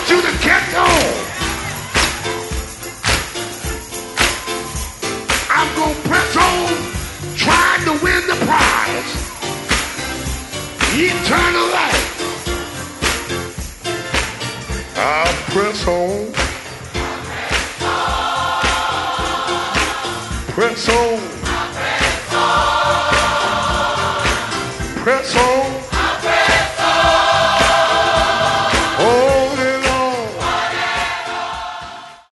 you to catch on. I'm gonna press on, trying to win the prize. Eternal life. I'll press on. Press on.